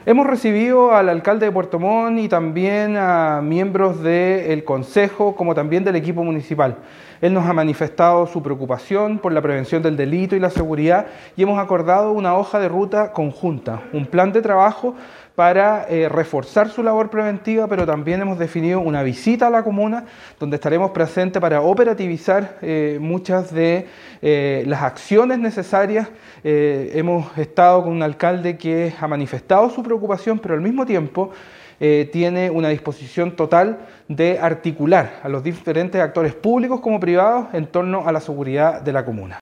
Hemos recibido al alcalde de Puerto Montt y también a miembros del Consejo, como también del equipo municipal. Él nos ha manifestado su preocupación por la prevención del delito y la seguridad y hemos acordado una hoja de ruta conjunta, un plan de trabajo para reforzar su labor preventiva, pero también hemos definido una visita a la comuna donde estaremos presentes para operativizar muchas de las acciones necesarias. Hemos estado con un alcalde que ha manifestado su preocupación, pero al mismo tiempo tiene una disposición total de articular a los diferentes actores públicos como privados en torno a la seguridad de la comuna.